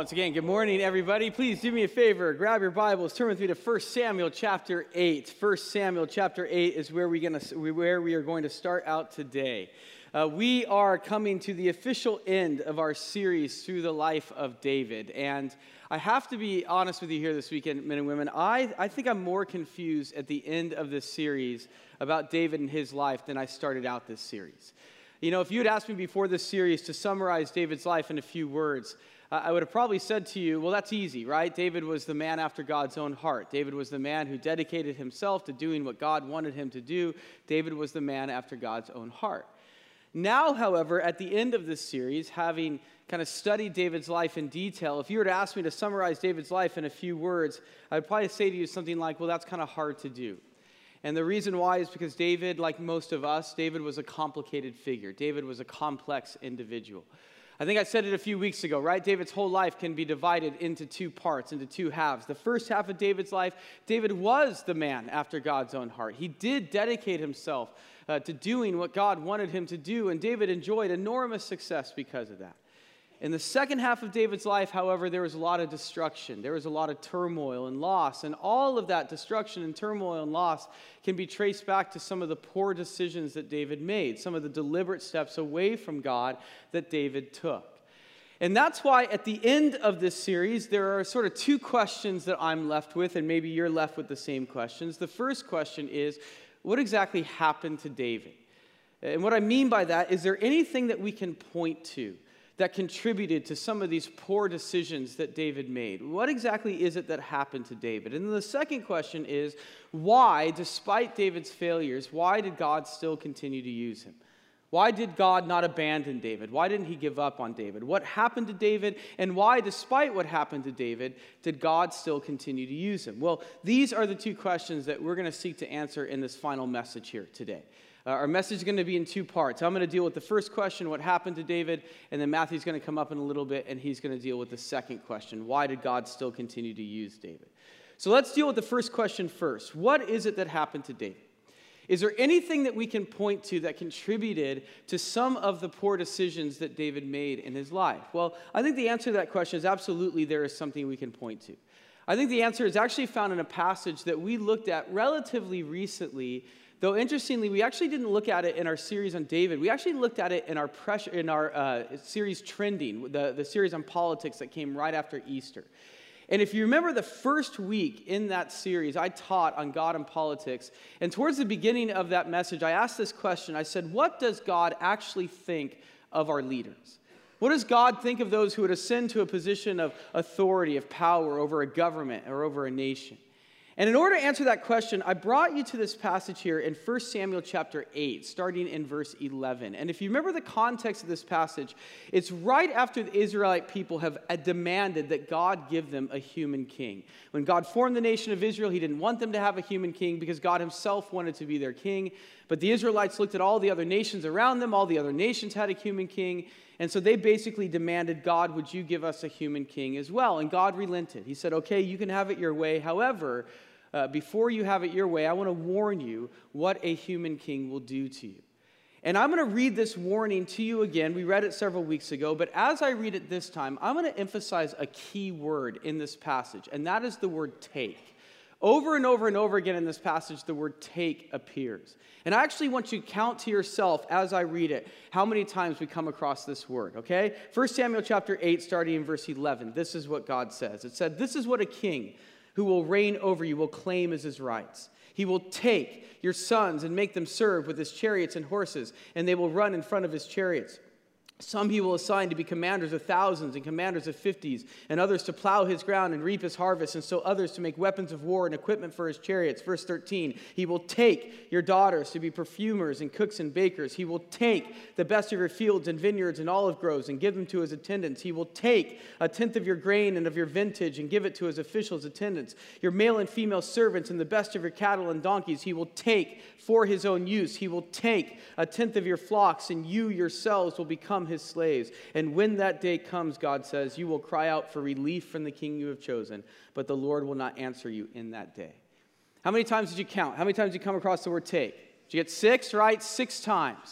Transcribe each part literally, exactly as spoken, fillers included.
once again, good morning, everybody. Please do me a favor. Grab your Bibles. Turn with me to First Samuel chapter eight. First Samuel chapter eight is where, we gonna, where we are going to start out today. Uh, we are coming to the official end of our series through the life of David. And I have to be honest with you here this weekend, men and women. I, I think I'm more confused at the end of this series about David and his life than I started out this series. You know, if you had asked me before this series to summarize David's life in a few words, uh, I would have probably said to you, well, that's easy, right? David was the man after God's own heart. David was the man who dedicated himself to doing what God wanted him to do. David was the man after God's own heart. Now, however, at the end of this series, having kind of studied David's life in detail, if you were to ask me to summarize David's life in a few words, I'd probably say to you something like, well, that's kind of hard to do. And the reason why is because David, like most of us, David was a complicated figure. David was a complex individual. I think I said it a few weeks ago, right? David's whole life can be divided into two parts, into two halves. The first half of David's life, David was the man after God's own heart. He did dedicate himself uh, to doing what God wanted him to do, and David enjoyed enormous success because of that. In the second half of David's life, however, there was a lot of destruction. There was a lot of turmoil and loss. And all of that destruction and turmoil and loss can be traced back to some of the poor decisions that David made, some of the deliberate steps away from God that David took. And that's why at the end of this series, there are sort of two questions that I'm left with, and maybe you're left with the same questions. The first question is, what exactly happened to David? And what I mean by that, is there anything that we can point to that contributed to some of these poor decisions that David made? What exactly is it that happened to David? And then the second question is, why, despite David's failures, why did God still continue to use him? Why did God not abandon David? Why didn't he give up on David? What happened to David, and why, despite what happened to David, did God still continue to use him? Well, these are the two questions that we're going to seek to answer in this final message here today. Uh, our message is going to be in two parts. I'm going to deal with the first question, what happened to David, and then Matthew's going to come up in a little bit, and he's going to deal with the second question, why did God still continue to use David? So let's deal with the first question first. What is it that happened to David? Is there anything that we can point to that contributed to some of the poor decisions that David made in his life? Well, I think the answer to that question is absolutely there is something we can point to. I think the answer is actually found in a passage that we looked at relatively recently. Though, interestingly, we actually didn't look at it in our series on David. We actually looked at it in our pressure, in our uh, series Trending, the, the series on politics that came right after Easter. And if you remember the first week in that series, I taught on God and politics. And towards the beginning of that message, I asked this question. I said, what does God actually think of our leaders? What does God think of those who would ascend to a position of authority, of power over a government or over a nation? And in order to answer that question, I brought you to this passage here in First Samuel chapter eight, starting in verse eleven. And if you remember the context of this passage, it's right after the Israelite people have demanded that God give them a human king. When God formed the nation of Israel, he didn't want them to have a human king because God himself wanted to be their king. But the Israelites looked at all the other nations around them. All the other nations had a human king. And so they basically demanded, God, would you give us a human king as well? And God relented. He said, okay, you can have it your way. However, uh, before you have it your way, I want to warn you what a human king will do to you. And I'm going to read this warning to you again. We read it several weeks ago, but as I read it this time, I'm going to emphasize a key word in this passage, and that is the word take. Over and over and over again in this passage, the word take appears. And I actually want you to count to yourself as I read it how many times we come across this word, okay? First Samuel chapter eight, starting in verse eleven, this is what God says. It said, this is what a king who will reign over you will claim as his rights. He will take your sons and make them serve with his chariots and horses, and they will run in front of his chariots. Some he will assign to be commanders of thousands and commanders of fifties, and others to plow his ground and reap his harvest, and so others to make weapons of war and equipment for his chariots. Verse thirteen, he will take your daughters to be perfumers and cooks and bakers. He will take the best of your fields and vineyards and olive groves and give them to his attendants. He will take a tenth of your grain and of your vintage and give it to his officials' attendants. Your male and female servants and the best of your cattle and donkeys he will take for his own use. He will take a tenth of your flocks, and you yourselves will become his slaves. And when that day comes, God says, you will cry out for relief from the king you have chosen, but the Lord will not answer you in that day. How many times did you count? How many times did you come across the word take? Did you get six, right? Six times.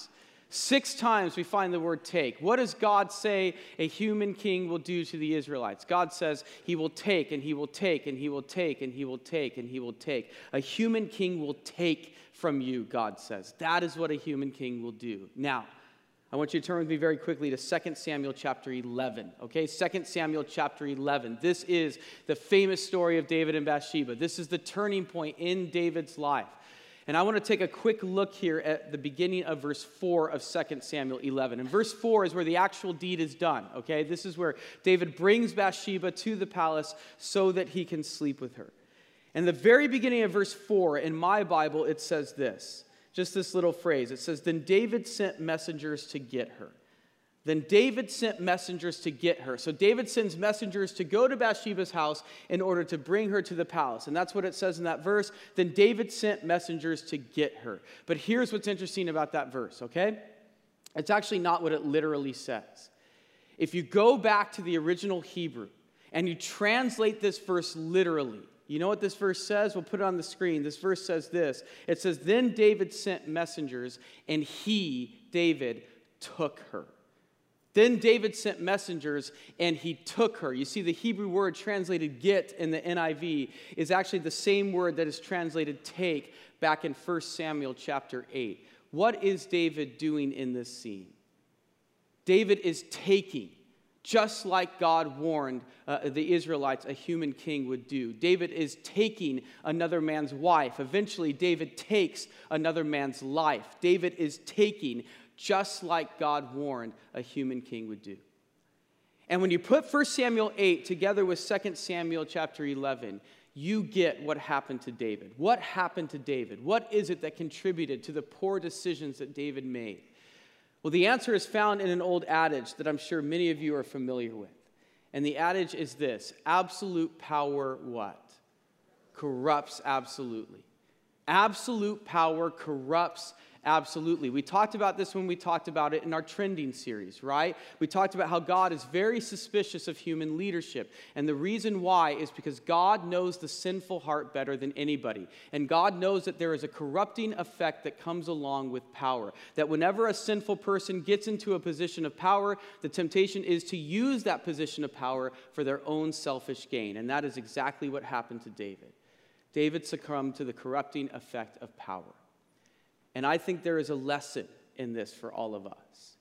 Six times we find the word take. What does God say a human king will do to the Israelites? God says he will take, and he will take, and he will take, and he will take, and he will take. A human king will take from you, God says. That is what a human king will do. Now, I want you to turn with me very quickly to Second Samuel chapter eleven, okay? Second Samuel chapter eleven. This is the famous story of David and Bathsheba. This is the turning point in David's life. And I want to take a quick look here at the beginning of verse four of Second Samuel eleven. And verse four is where the actual deed is done, okay? This is where David brings Bathsheba to the palace so that he can sleep with her. And the very beginning of verse four, in my Bible, it says this. Just this little phrase. It says, then David sent messengers to get her. Then David sent messengers to get her. So David sends messengers to go to Bathsheba's house in order to bring her to the palace. And that's what it says in that verse. Then David sent messengers to get her. But here's what's interesting about that verse, okay? It's actually not what it literally says. If you go back to the original Hebrew and you translate this verse literally, you know what this verse says? We'll put it on the screen. This verse says this. It says, then David sent messengers, and he, David, took her. Then David sent messengers, and he took her. You see, the Hebrew word translated get in the N I V is actually the same word that is translated take back in First Samuel chapter eight. What is David doing in this scene? David is taking, just like God warned uh, the Israelites a human king would do. David is taking another man's wife. Eventually, David takes another man's life. David is taking, just like God warned a human king would do. And when you put First Samuel eight together with Second Samuel chapter eleven, you get what happened to David. What happened to David? What is it that contributed to the poor decisions that David made? Well, the answer is found in an old adage that I'm sure many of you are familiar with. And the adage is this: absolute power what? Corrupts absolutely. Absolute power corrupts absolutely. We talked about this when we talked about it in our trending series, right? We talked about how God is very suspicious of human leadership. And the reason why is because God knows the sinful heart better than anybody. And God knows that there is a corrupting effect that comes along with power. That whenever a sinful person gets into a position of power, the temptation is to use that position of power for their own selfish gain. And that is exactly what happened to David. David succumbed to the corrupting effect of power. And I think there is a lesson in this for all of us.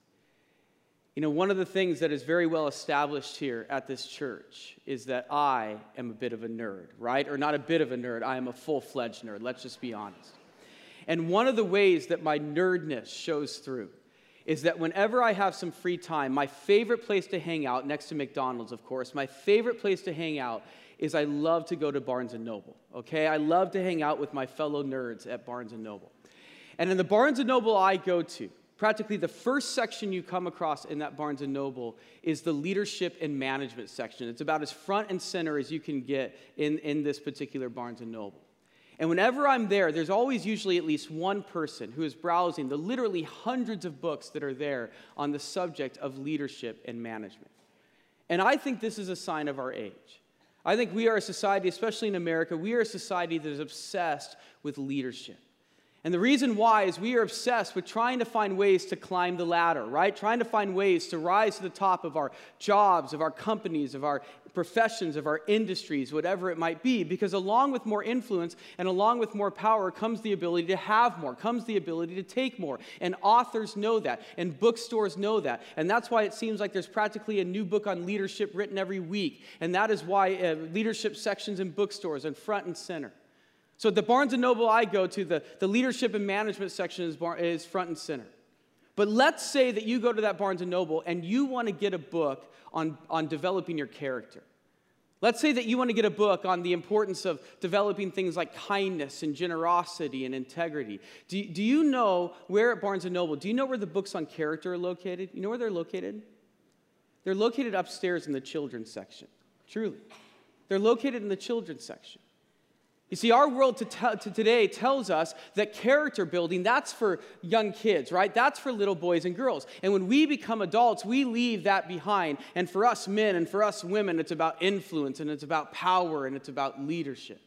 You know, one of the things that is very well established here at this church is that I am a bit of a nerd, right? Or not a bit of a nerd, I am a full-fledged nerd, let's just be honest. And one of the ways that my nerdness shows through is that whenever I have some free time, my favorite place to hang out, next to McDonald's, of course, my favorite place to hang out is I love to go to Barnes and Noble, okay? I love to hang out with my fellow nerds at Barnes and Noble. And in the Barnes and Noble I go to, practically the first section you come across in that Barnes and Noble is the leadership and management section. It's about as front and center as you can get in, in this particular Barnes and Noble. And whenever I'm there, there's always usually at least one person who is browsing the literally hundreds of books that are there on the subject of leadership and management. And I think this is a sign of our age. I think we are a society, especially in America, we are a society that is obsessed with leadership. And the reason why is we are obsessed with trying to find ways to climb the ladder, right? Trying to find ways to rise to the top of our jobs, of our companies, of our professions, of our industries, whatever it might be. Because along with more influence and along with more power comes the ability to have more, comes the ability to take more. And authors know that, and bookstores know that. And that's why it seems like there's practically a new book on leadership written every week. And that is why uh, leadership sections in bookstores are front and center. So at the Barnes and Noble I go to, the, the leadership and management section is, bar, is front and center. But let's say that you go to that Barnes and Noble and you want to get a book on, on developing your character. Let's say that you want to get a book on the importance of developing things like kindness and generosity and integrity. Do, do you know where at Barnes and Noble, do you know where the books on character are located? You know where they're located? They're located upstairs in the children's section. Truly. They're located in the children's section. You see, our world to, te- to today tells us that character building, that's for young kids, right? That's for little boys and girls. And when we become adults, we leave that behind. And for us men and for us women, it's about influence and it's about power and it's about leadership.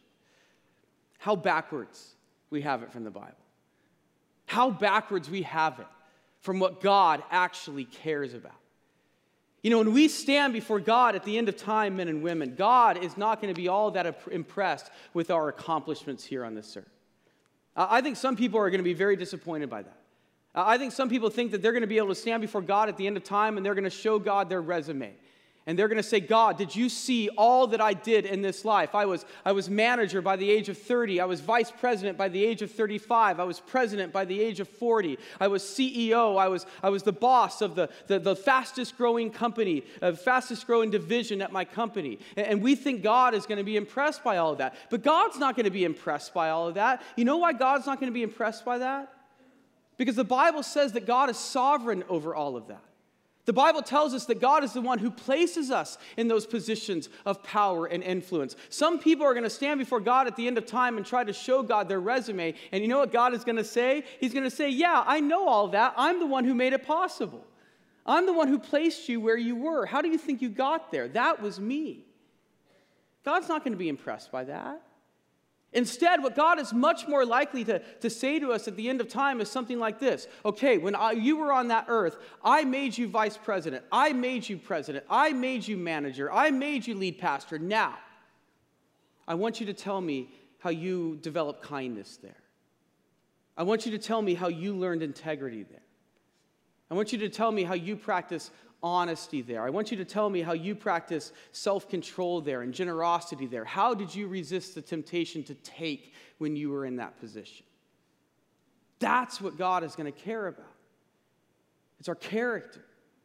How backwards we have it from the Bible. How backwards we have it from what God actually cares about. You know, when we stand before God at the end of time, men and women, God is not going to be all that impressed with our accomplishments here on this earth. I think some people are going to be very disappointed by that. I think some people think that they're going to be able to stand before God at the end of time and they're going to show God their resume. And they're going to say, God, did you see all that I did in this life? I was, I was manager by the age of thirty. I was vice president by the age of thirty-five. I was president by the age of forty. I was C E O. I was, I was the boss of the, the, the fastest growing company, uh, fastest growing division at my company. And, and we think God is going to be impressed by all of that. But God's not going to be impressed by all of that. You know why God's not going to be impressed by that? Because the Bible says that God is sovereign over all of that. The Bible tells us that God is the one who places us in those positions of power and influence. Some people are going to stand before God at the end of time and try to show God their resume. And you know what God is going to say? He's going to say, yeah, I know all that. I'm the one who made it possible. I'm the one who placed you where you were. How do you think you got there? That was me. God's not going to be impressed by that. Instead, what God is much more likely to, to say to us at the end of time is something like this. Okay, when I, you were on that earth, I made you vice president. I made you president. I made you manager. I made you lead pastor. Now, I want you to tell me how you developed kindness there. I want you to tell me how you learned integrity there. I want you to tell me how you practice honesty there. I want you to tell me how you practice self-control there and generosity there. How did you resist the temptation to take when you were in that position? That's what God is going to care about. It's our character.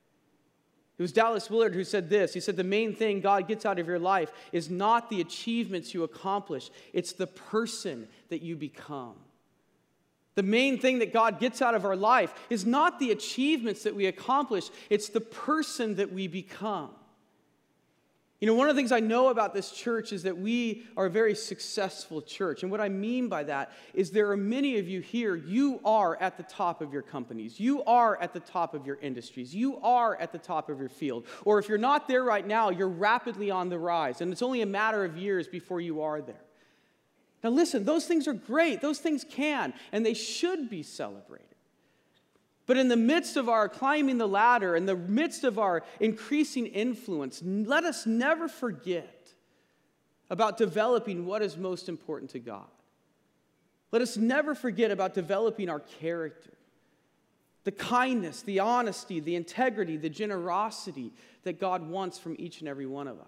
It was Dallas Willard who said this. He said, the main thing God gets out of your life is not the achievements you accomplish. It's the person that you become. The main thing that God gets out of our life is not the achievements that we accomplish, it's the person that we become. You know, one of the things I know about this church is that we are a very successful church. And what I mean by that is there are many of you here, you are at the top of your companies. You are at the top of your industries. You are at the top of your field. Or if you're not there right now, you're rapidly on the rise. And it's only a matter of years before you are there. Now listen, those things are great. Those things can, and they should be celebrated. But in the midst of our climbing the ladder, in the midst of our increasing influence, let us never forget about developing what is most important to God. Let us never forget about developing our character, the kindness, the honesty, the integrity, the generosity that God wants from each and every one of us.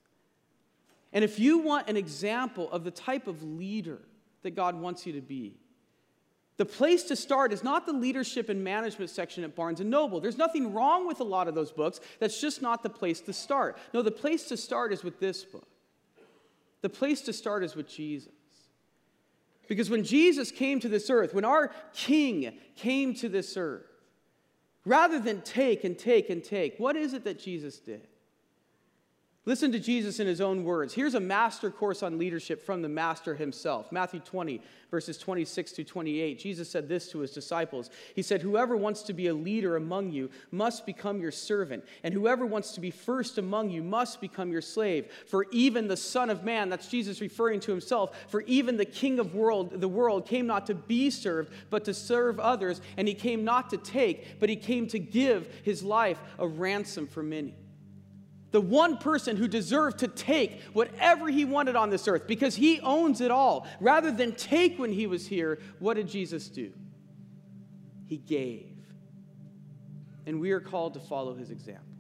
And if you want an example of the type of leader that God wants you to be, the place to start is not the leadership and management section at Barnes and Noble. There's nothing wrong with a lot of those books. That's just not the place to start. No, the place to start is with this book. The place to start is with Jesus. Because when Jesus came to this earth, when our King came to this earth, rather than take and take and take, what is it that Jesus did? Listen to Jesus in his own words. Here's a master course on leadership from the master himself. Matthew twenty, verses twenty-six to twenty-eight. Jesus said this to his disciples. He said, whoever wants to be a leader among you must become your servant. And whoever wants to be first among you must become your slave. For even the Son of Man, that's Jesus referring to himself, for even the King of world, the world came not to be served, but to serve others. And he came not to take, but he came to give his life a ransom for many. The one person who deserved to take whatever he wanted on this earth because he owns it all. Rather than take when he was here, what did Jesus do? He gave. And we are called to follow his example.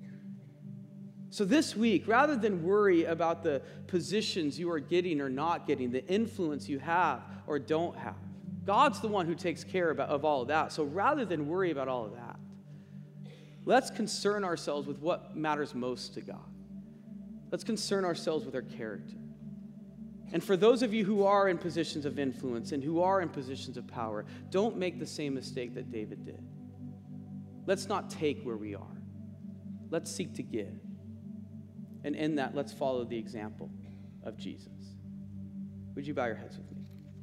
So this week, rather than worry about the positions you are getting or not getting, the influence you have or don't have, God's the one who takes care of, of all of that. So rather than worry about all of that, let's concern ourselves with what matters most to God. Let's concern ourselves with our character. And for those of you who are in positions of influence and who are in positions of power, don't make the same mistake that David did. Let's not take where we are. Let's seek to give. And in that, let's follow the example of Jesus. Would you bow your heads with me?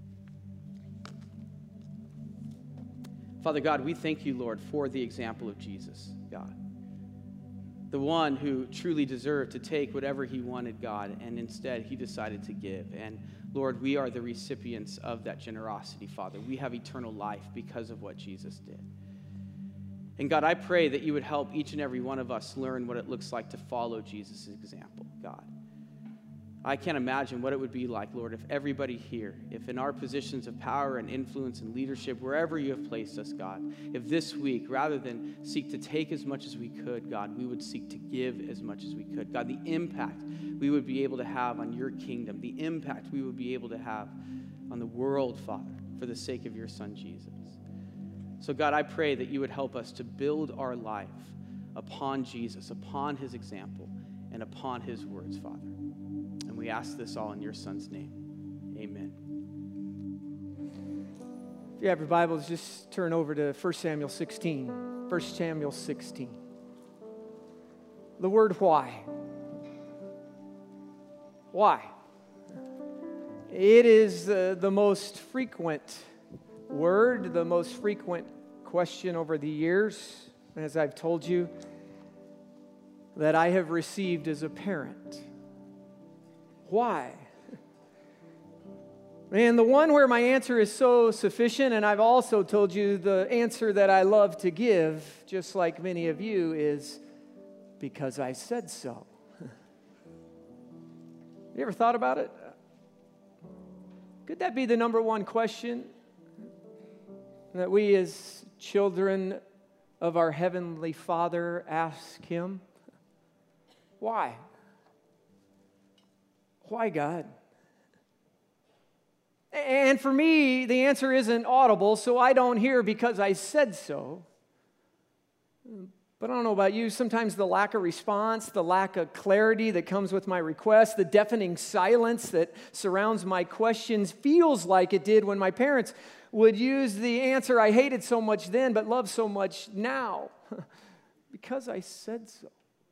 Father God, we thank you, Lord, for the example of Jesus, God. The one who truly deserved to take whatever he wanted, God, and instead he decided to give. And Lord, we are the recipients of that generosity, Father. We have eternal life because of what Jesus did. And God, I pray that you would help each and every one of us learn what it looks like to follow Jesus' example, God. I can't imagine what it would be like, Lord, if everybody here, if in our positions of power and influence and leadership, wherever you have placed us, God, if this week, rather than seek to take as much as we could, God, we would seek to give as much as we could. God, the impact we would be able to have on your kingdom, the impact we would be able to have on the world, Father, for the sake of your Son, Jesus. So, God, I pray that you would help us to build our life upon Jesus, upon his example, and upon his words, Father. And we ask this all in your Son's name. Amen. If you have your Bibles, just turn over to First Samuel sixteen. First Samuel sixteen. The word why. Why? It is uh, the most frequent word, the most frequent question over the years, as I've told you, that I have received as a parent. Why? And the one where my answer is so sufficient, and I've also told you the answer that I love to give, just like many of you, is because I said so. You ever thought about it? Could that be the number one question that we as children of our Heavenly Father ask him? Why? Why, God? And for me, the answer isn't audible, so I don't hear because I said so. But I don't know about you, sometimes the lack of response, the lack of clarity that comes with my request, the deafening silence that surrounds my questions feels like it did when my parents would use the answer I hated so much then but love so much now. Because I said so.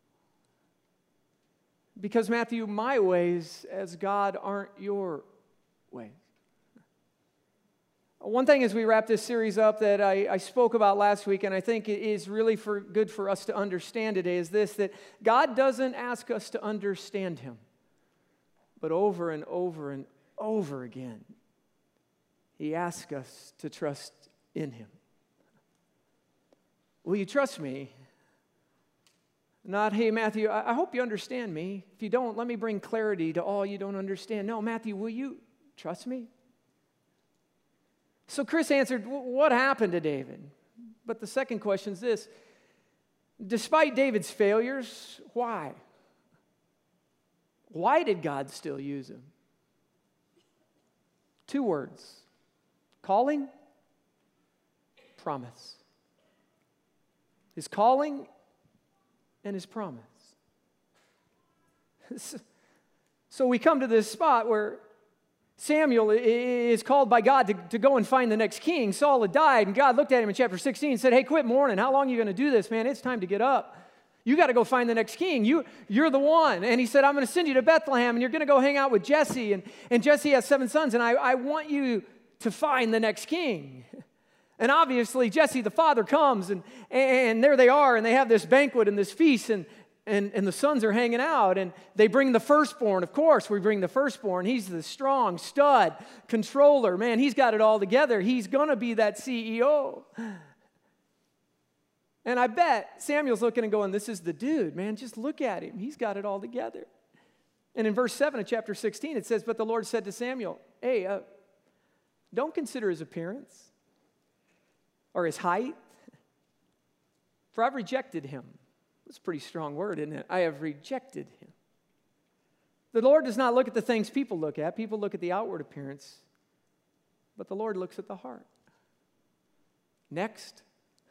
Because, Matthew, my ways as God aren't your ways. One thing as we wrap this series up that I, I spoke about last week, and I think it is really for, good for us to understand today, is this, that God doesn't ask us to understand him, but over and over and over again, he asks us to trust in him. Will you trust me? Not, hey, Matthew, I hope you understand me. If you don't, let me bring clarity to all you don't understand. No, Matthew, will you trust me? So Chris answered, what happened to David? But the second question is this. Despite David's failures, why? Why did God still use him? Two words. Calling, promise. His calling and his promise. So we come to this spot where Samuel is called by God to, to go and find the next king. Saul had died, and God looked at him in chapter sixteen and said, hey, quit mourning. How long are you going to do this, man? It's time to get up. You got to go find the next king. You, you're the one. And he said, I'm going to send you to Bethlehem, and you're going to go hang out with Jesse. And, and Jesse has seven sons, and I, I want you to find the next king. And obviously, Jesse, the father, comes, and, and there they are, and they have this banquet and this feast, and, and, and the sons are hanging out, and they bring the firstborn. Of course, we bring the firstborn. He's the strong stud controller. Man, he's got it all together. He's going to be that C E O. And I bet Samuel's looking and going, this is the dude, man. Just look at him. He's got it all together. And in verse seven of chapter sixteen, it says, but the Lord said to Samuel, hey, uh, don't consider his appearance or his height, for I've rejected him. That's a pretty strong word, isn't it? I have rejected him. The Lord does not look at the things people look at. People look at the outward appearance, but the Lord looks at the heart. Next.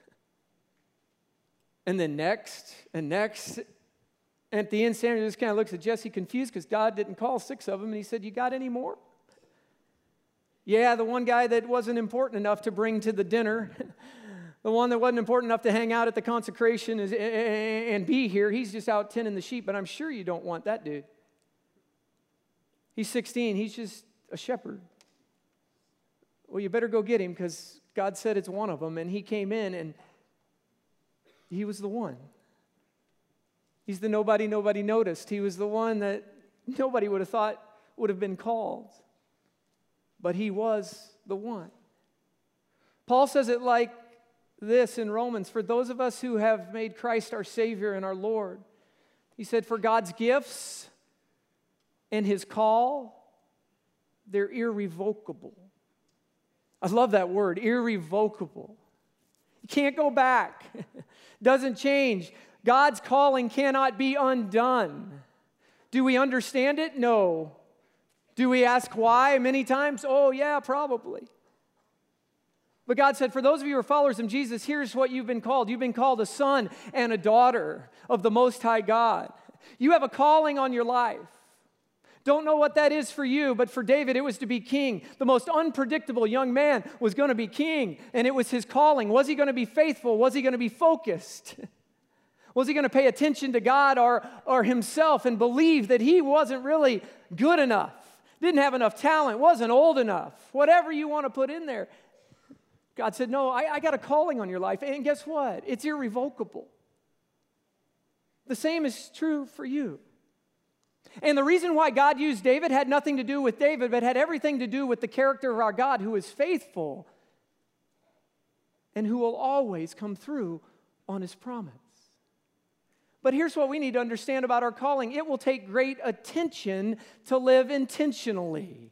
And then next, and next. And at the end, Samuel just kind of looks at Jesse confused because God didn't call six of them, and he said, you got any more? Yeah, the one guy that wasn't important enough to bring to the dinner, the one that wasn't important enough to hang out at the consecration is, and be here, he's just out tending the sheep, but I'm sure you don't want that dude. He's sixteen, he's just a shepherd. Well, you better go get him because God said it's one of them, and he came in, and he was the one. He's the nobody nobody noticed. He was the one that nobody would have thought would have been called. But he was the one. Paul says it like this in Romans, for those of us who have made Christ our Savior and our Lord. He said, for God's gifts and His call, they're irrevocable. I love that word, irrevocable. You can't go back. Doesn't change. God's calling cannot be undone. Do we understand it? No. Do we ask why many times? Oh, yeah, probably. But God said, for those of you who are followers of Jesus, here's what you've been called. You've been called a son and a daughter of the Most High God. You have a calling on your life. Don't know what that is for you, but for David, it was to be king. The most unpredictable young man was going to be king, and it was his calling. Was he going to be faithful? Was he going to be focused? Was he going to pay attention to God or, or himself and believe that he wasn't really good enough, didn't have enough talent, wasn't old enough, whatever you want to put in there? God said, no, I, I got a calling on your life, and guess what? It's irrevocable. The same is true for you. And the reason why God used David had nothing to do with David, but had everything to do with the character of our God, who is faithful and who will always come through on His promise. But here's what we need to understand about our calling. It will take great attention to live intentionally.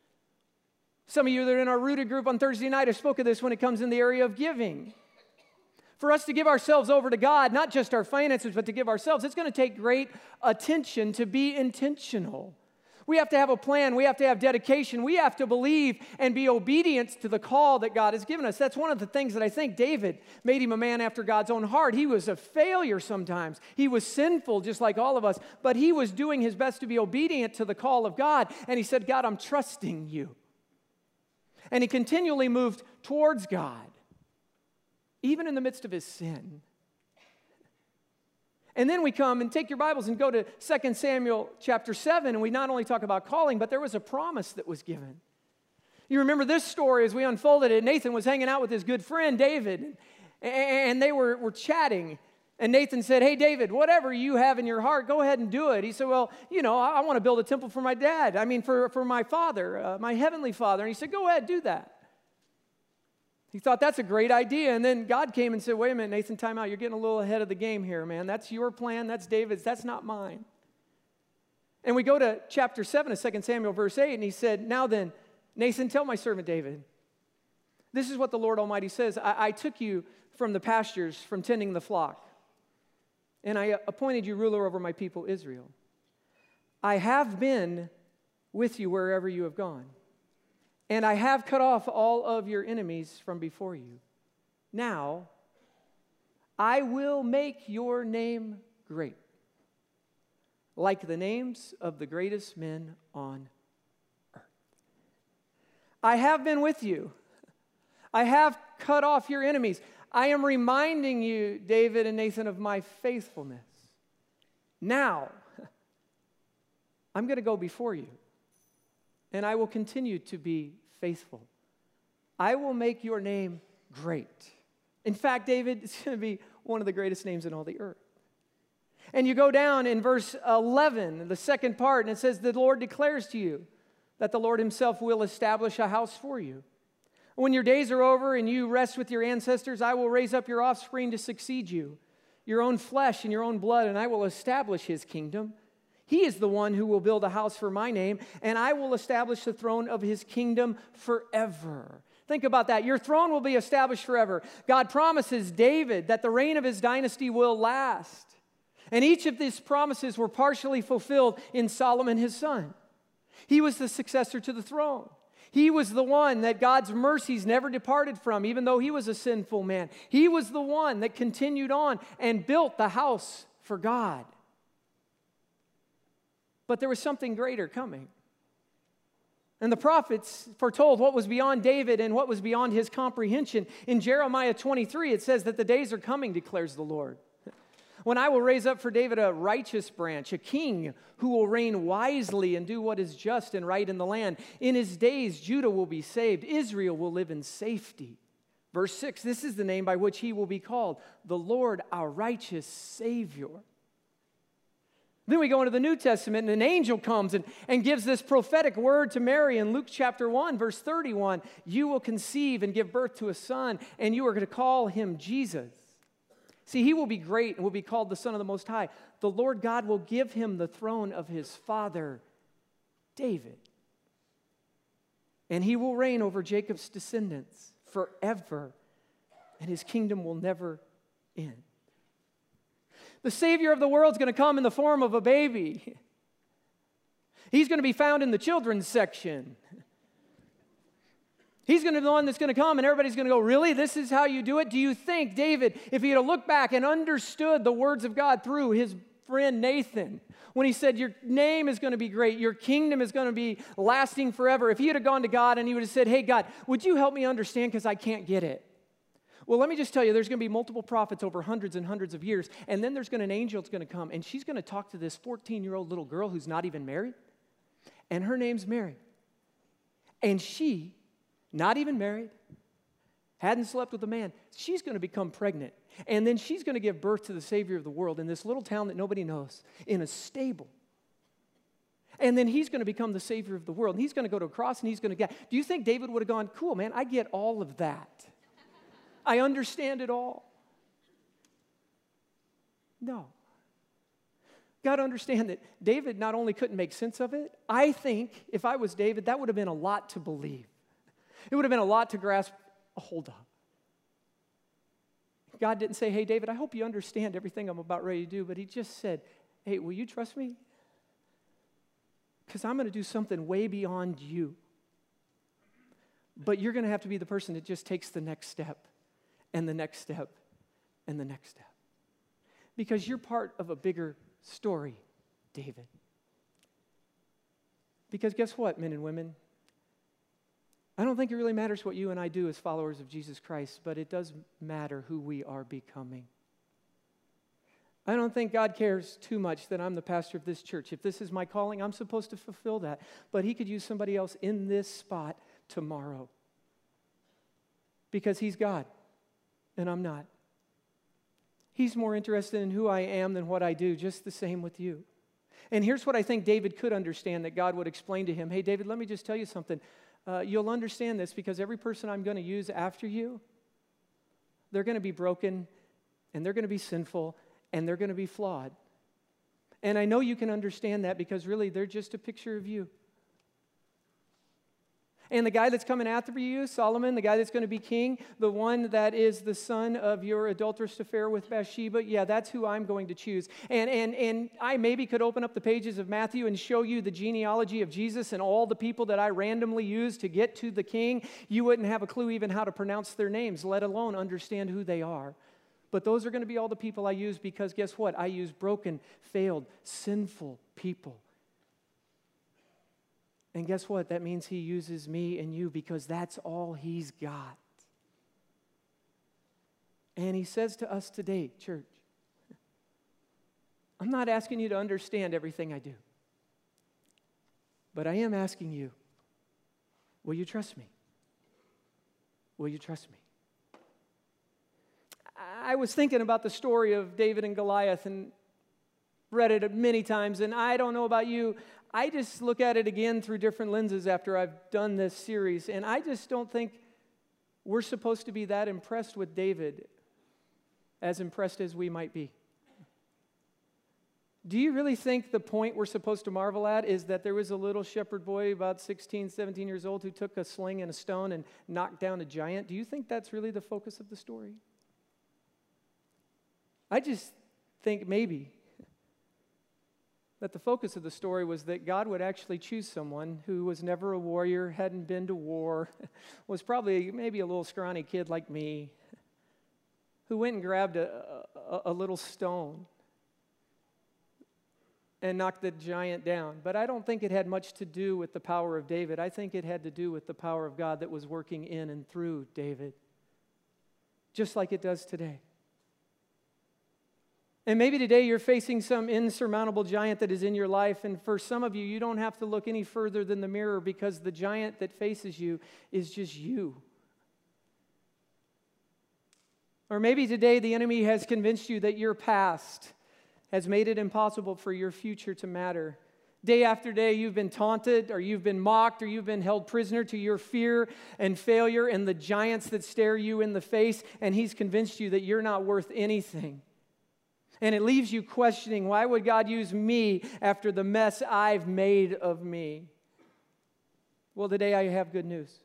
Some of you that are in our Rooted group on Thursday night have spoken of this when it comes in the area of giving. For us to give ourselves over to God, not just our finances, but to give ourselves, it's going to take great attention to be intentional. We have to have a plan. We have to have dedication. We have to believe and be obedient to the call that God has given us. That's one of the things that I think David made him a man after God's own heart. He was a failure sometimes. He was sinful just like all of us, but he was doing his best to be obedient to the call of God. And he said, God, I'm trusting you. And he continually moved towards God, even in the midst of his sin. And then we come and take your Bibles and go to Second Samuel chapter seven, and we not only talk about calling, but there was a promise that was given. You remember this story as we unfolded it. Nathan was hanging out with his good friend David, and they were, were chatting. And Nathan said, hey, David, whatever you have in your heart, go ahead and do it. He said, well, you know, I, I want to build a temple for my dad. I mean, for, for my father, uh, my heavenly father. And he said, go ahead, do that. He thought that's a great idea. And then God came and said, wait a minute, Nathan, time out. You're getting a little ahead of the game here, man. That's your plan. That's David's. That's not mine. And we go to chapter seven of Second Samuel, verse eight, and he said, now then, Nathan, tell my servant David, this is what the Lord Almighty says. I, I took you from the pastures, from tending the flock, and I appointed you ruler over my people Israel. I have been with you wherever you have gone, and I have cut off all of your enemies from before you. Now, I will make your name great, like the names of the greatest men on earth. I have been with you. I have cut off your enemies. I am reminding you, David and Nathan, of my faithfulness. Now, I'm going to go before you, and I will continue to be faithful. I will make your name great. In fact, David, it's going to be one of the greatest names in all the earth. And you go down in verse eleven, the second part, and it says, the Lord declares to you that the Lord himself will establish a house for you. When your days are over and you rest with your ancestors, I will raise up your offspring to succeed you, your own flesh and your own blood, and I will establish his kingdom. He is the one who will build a house for my name, and I will establish the throne of his kingdom forever. Think about that. Your throne will be established forever. God promises David that the reign of his dynasty will last. And each of these promises were partially fulfilled in Solomon, his son. He was the successor to the throne. He was the one that God's mercies never departed from, even though he was a sinful man. He was the one that continued on and built the house for God. But there was something greater coming. And the prophets foretold what was beyond David and what was beyond his comprehension. In Jeremiah twenty-three, it says that the days are coming, declares the Lord, when I will raise up for David a righteous branch, a king who will reign wisely and do what is just and right in the land. In his days, Judah will be saved. Israel will live in safety. Verse six, this is the name by which he will be called, the Lord our righteous Savior. Then we go into the New Testament, and an angel comes and, and gives this prophetic word to Mary in Luke chapter one, verse thirty-one. You will conceive and give birth to a son, and you are going to call him Jesus. See, he will be great and will be called the Son of the Most High. The Lord God will give him the throne of his father, David. And he will reign over Jacob's descendants forever, and his kingdom will never end. The Savior of the world is going to come in the form of a baby. He's going to be found in the children's section. He's going to be the one that's going to come, and everybody's going to go, really? This is how you do it? Do you think David, if he had looked back and understood the words of God through his friend Nathan, when he said, your name is going to be great, your kingdom is going to be lasting forever, if he had gone to God and he would have said, hey, God, would you help me understand because I can't get it? Well, let me just tell you, there's going to be multiple prophets over hundreds and hundreds of years, and then there's going to, an angel that's going to come, and she's going to talk to this fourteen-year-old little girl who's not even married, and her name's Mary. And she, not even married, hadn't slept with a man, she's going to become pregnant, and then she's going to give birth to the Savior of the world in this little town that nobody knows, in a stable. And then he's going to become the Savior of the world, and he's going to go to a cross, and he's going to get, do you think David would have gone, cool, man, I get all of that. I understand it all. No. Got to understand that David not only couldn't make sense of it, I think if I was David, that would have been a lot to believe. It would have been a lot to grasp a hold of. God didn't say, hey, David, I hope you understand everything I'm about ready to do, but he just said, hey, will you trust me? Because I'm going to do something way beyond you. But you're going to have to be the person that just takes the next step. And the next step, and the next step. Because you're part of a bigger story, David. Because guess what, men and women? I don't think it really matters what you and I do as followers of Jesus Christ, but it does matter who we are becoming. I don't think God cares too much that I'm the pastor of this church. If this is my calling, I'm supposed to fulfill that. But he could use somebody else in this spot tomorrow. Because he's God. And I'm not. He's more interested in who I am than what I do, just the same with you. And here's what I think David could understand that God would explain to him. Hey, David, let me just tell you something. Uh, you'll understand this because every person I'm going to use after you, they're going to be broken, and they're going to be sinful, and they're going to be flawed. And I know you can understand that because really they're just a picture of you. And the guy that's coming after you, Solomon, the guy that's going to be king, the one that is the son of your adulterous affair with Bathsheba, yeah, that's who I'm going to choose. And, and, and I maybe could open up the pages of Matthew and show you the genealogy of Jesus and all the people that I randomly used to get to the king. You wouldn't have a clue even how to pronounce their names, let alone understand who they are. But those are going to be all the people I use because guess what? I use broken, failed, sinful people. And guess what? That means he uses me and you because that's all he's got. And he says to us today, church, I'm not asking you to understand everything I do. But I am asking you, will you trust me? Will you trust me? I was thinking about the story of David and Goliath and read it many times, and I don't know about you, I just look at it again through different lenses after I've done this series, and I just don't think we're supposed to be that impressed with David as impressed as we might be. Do you really think the point we're supposed to marvel at is that there was a little shepherd boy about sixteen, seventeen years old who took a sling and a stone and knocked down a giant? Do you think that's really the focus of the story? I just think maybe that the focus of the story was that God would actually choose someone who was never a warrior, hadn't been to war, was probably maybe a little scrawny kid like me, who went and grabbed a, a, a little stone and knocked the giant down. But I don't think it had much to do with the power of David. I think it had to do with the power of God that was working in and through David, just like it does today. And maybe today you're facing some insurmountable giant that is in your life, and for some of you, you don't have to look any further than the mirror because the giant that faces you is just you. Or maybe today the enemy has convinced you that your past has made it impossible for your future to matter. Day after day, you've been taunted, or you've been mocked, or you've been held prisoner to your fear and failure and the giants that stare you in the face, and he's convinced you that you're not worth anything. And it leaves you questioning, why would God use me after the mess I've made of me? Well, today I have good news.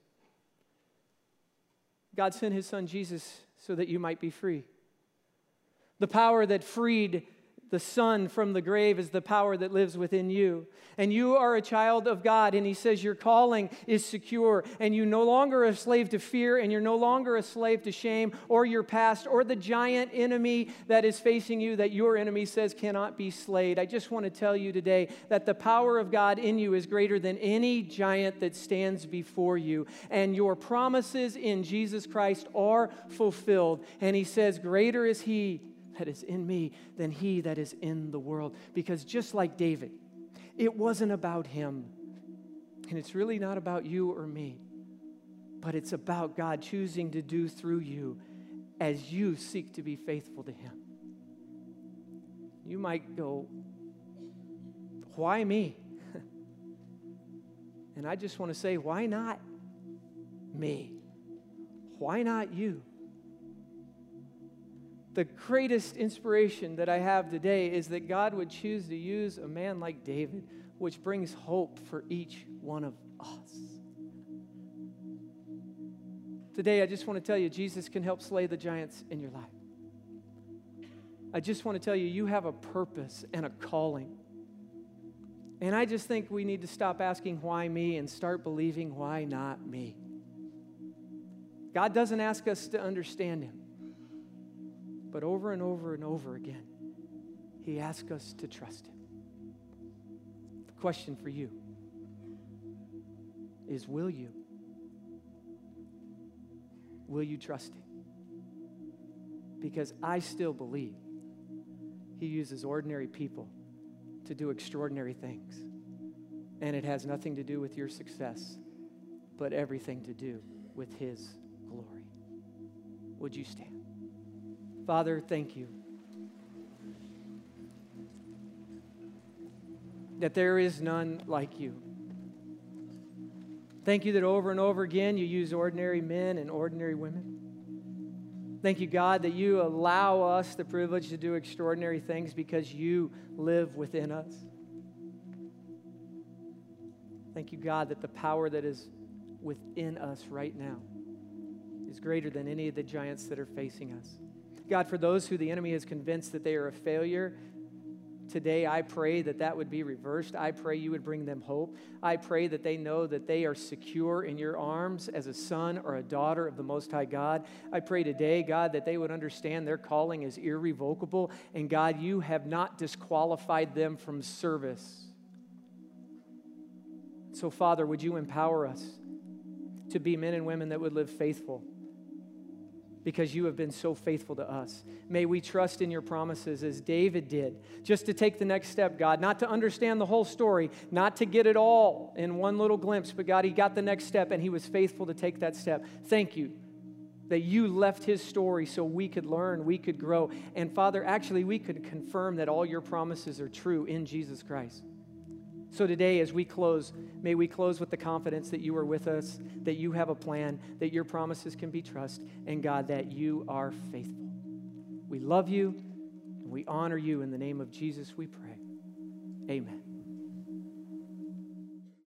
God sent his son Jesus so that you might be free. The power that freed the Son from the grave is the power that lives within you. And you are a child of God, and he says your calling is secure, and you no longer are a slave to fear, and you're no longer a slave to shame or your past or the giant enemy that is facing you that your enemy says cannot be slayed. I just want to tell you today that the power of God in you is greater than any giant that stands before you, and your promises in Jesus Christ are fulfilled. And he says, greater is he that is in me than he that is in the world. Because just like David, it wasn't about him. And it's really not about you or me. But it's about God choosing to do through you as you seek to be faithful to him. You might go, why me? And I just want to say, why not me? Why not you? The greatest inspiration that I have today is that God would choose to use a man like David, which brings hope for each one of us. Today, I just want to tell you, Jesus can help slay the giants in your life. I just want to tell you, you have a purpose and a calling. And I just think we need to stop asking, why me, and start believing, why not me? God doesn't ask us to understand him. But over and over and over again, he asks us to trust him. The question for you is, will you? Will you trust him? Because I still believe he uses ordinary people to do extraordinary things. And it has nothing to do with your success, but everything to do with his glory. Would you stand? Father, thank you that there is none like you. Thank you that over and over again you use ordinary men and ordinary women. Thank you, God, that you allow us the privilege to do extraordinary things because you live within us. Thank you, God, that the power that is within us right now is greater than any of the giants that are facing us. God, for those who the enemy is convinced that they are a failure, today I pray that that would be reversed. I pray you would bring them hope. I pray that they know that they are secure in your arms as a son or a daughter of the Most High God. I pray today, God, that they would understand their calling is irrevocable, and God, you have not disqualified them from service. So, Father, would you empower us to be men and women that would live faithful, because you have been so faithful to us. May we trust in your promises as David did, just to take the next step, God, not to understand the whole story, not to get it all in one little glimpse, but God, he got the next step and he was faithful to take that step. Thank you that you left his story so we could learn, we could grow. And Father, actually we could confirm that all your promises are true in Jesus Christ. So today, as we close, may we close with the confidence that you are with us, that you have a plan, that your promises can be trusted, and God, that you are faithful. We love you, and we honor you. In the name of Jesus, we pray. Amen.